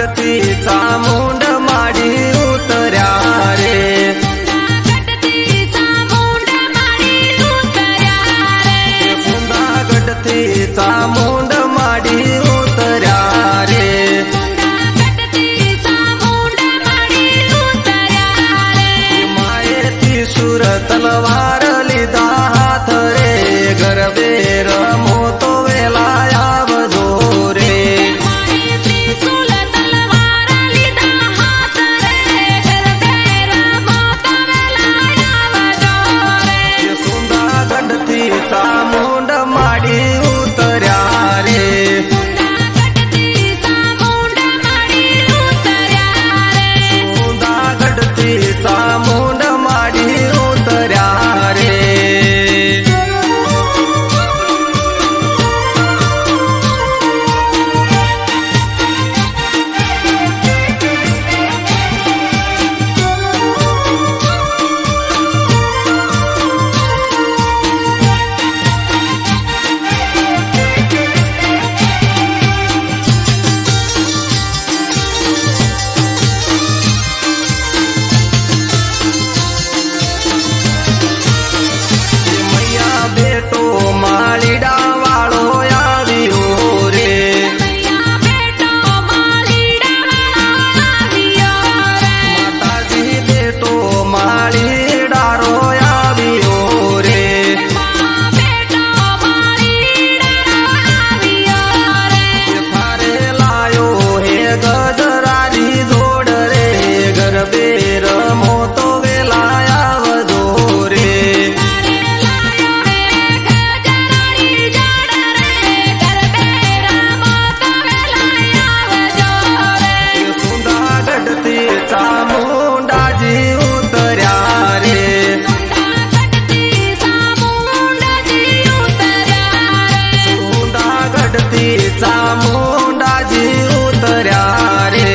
गडती चामुंड माडी उतर्या रे सुंदा गडती चामुंड माडी उतर्या रे मायेती सुर तलवार लीधा हाथ रे गरबे रमो तो वेलाया बजो रे सुंदा गडती चामुंड माडी उतर्या रे सुंदा गडती चामुंड माडी उतर्या रे चामुंडाजी उतर्या रे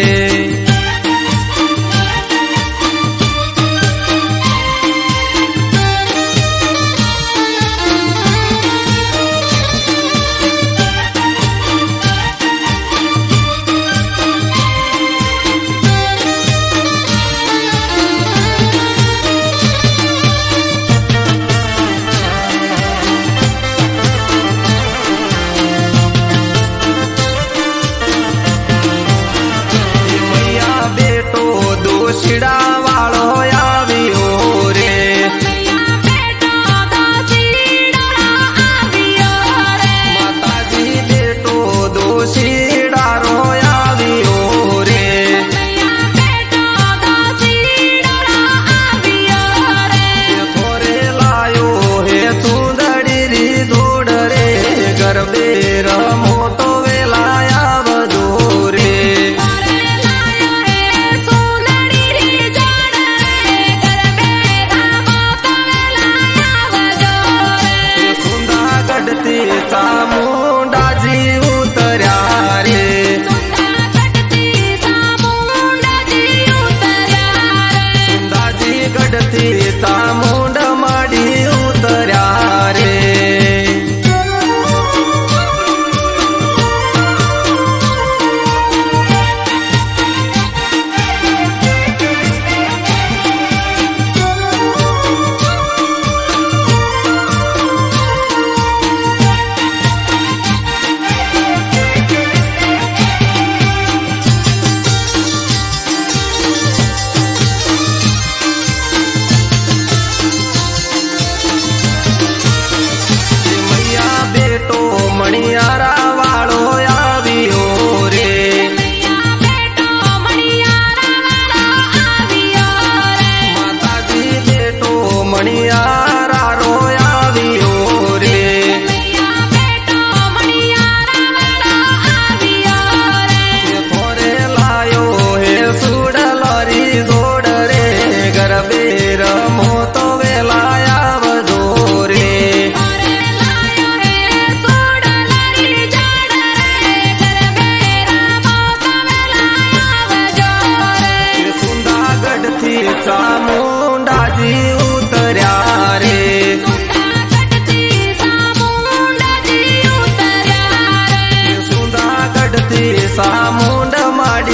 शिड़ा वालो आवियो रे माताजी बेटो दो शिड़ारो आवियो रे थोरे लायो हे सुंदरी री जोड़ रे गरबे रमो तो वेलाया बजो रे चामुंडाजी उतर्या रे सुंदाजी गडती चामुंड माडी उतर्या रे मणियारा वालो आवियो रे माताजी बेटो मणियारा रो आवियो रे थोरे लायो हे सुडलरी जोड़ रे गरबे रमो तो वेलाया बजो रे चामुंडाजी उतर्या रे सुंदा गडती चामुंड माडी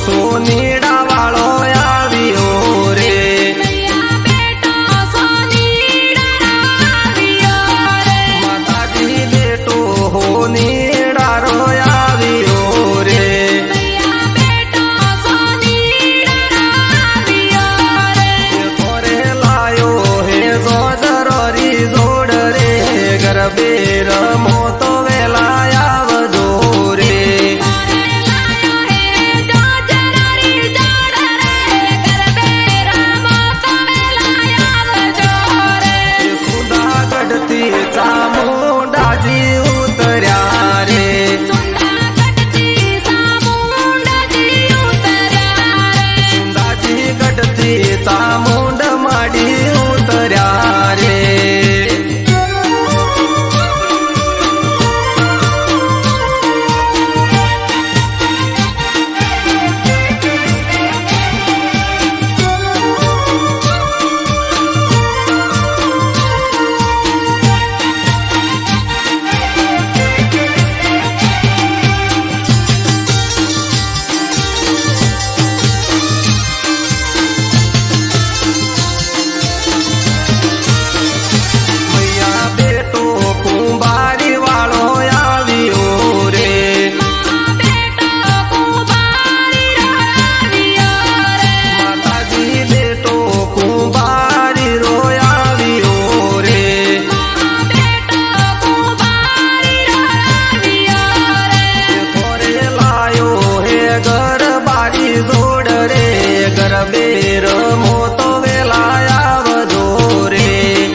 સોનીડા વાળો આવ્યો રે માતાજી બેટો હોનીડા રો આવ્યો રે થોરે લાયો હે જો જરોરી જોડ રે ગરબે રમો તો વેલા આવજો રે ચામુંડાજી ઉતર્યા રે સુંદાજી ગઢથી ચામુંડ માડી ઉતર્યા રે ગરબે રમો તો વેલા આવજો રે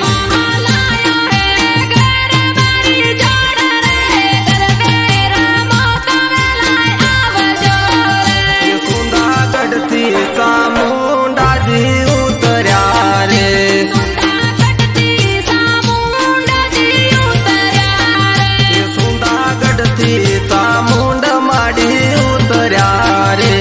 સુંદાગઢથી ચામુંડાજી ઉતર્યા રે સુંદાગઢથી ચામુંડ માડી ઉતર્યા રે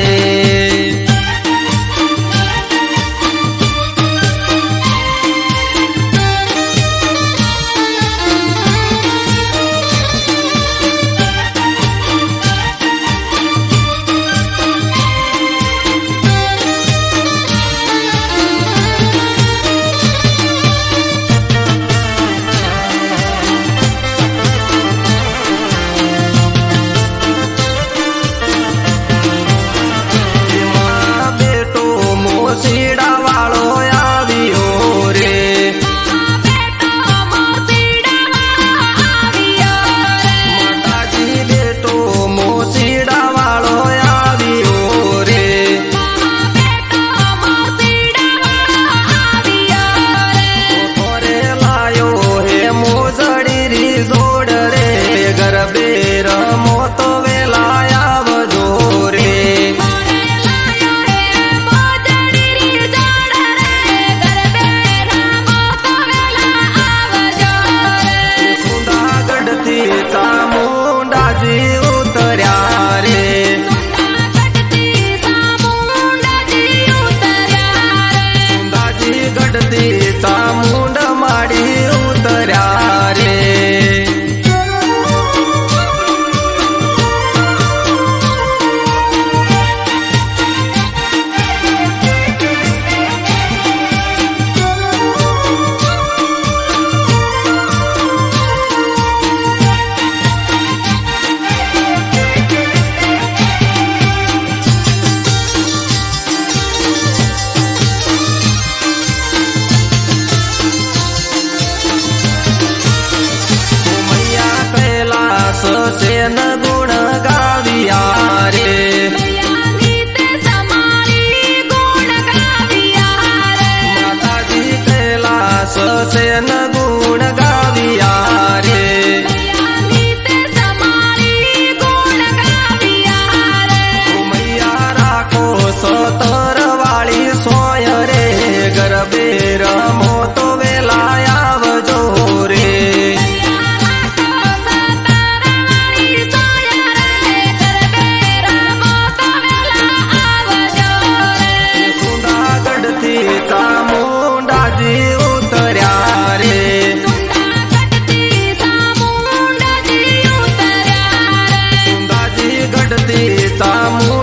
મોસીડા વાળો આવ્યો રે માતાજી બેટો મોસીડા વાળો આવ્યો રે થોરે લાયો હે મોજડી રી જોડ રે ગરબે રમો તો વેલા આવજો રે ચામુંડાજી ઉતર્યા રે સુંદાજી ગઢથી ચામુંડ માડી ઉતર્યા રે સેન ગુણ ગાવ્યા રે માતાજી કૈલાસ સેન ગુણ ગાવ્યા રે મૈયા રાખો સતર વાળી સોય રે ગરબે રમો તો વેલા આવજો રે ચામુંડાજી ઉતર્યા રે સુંદાજી ગઢથી ચામુંડ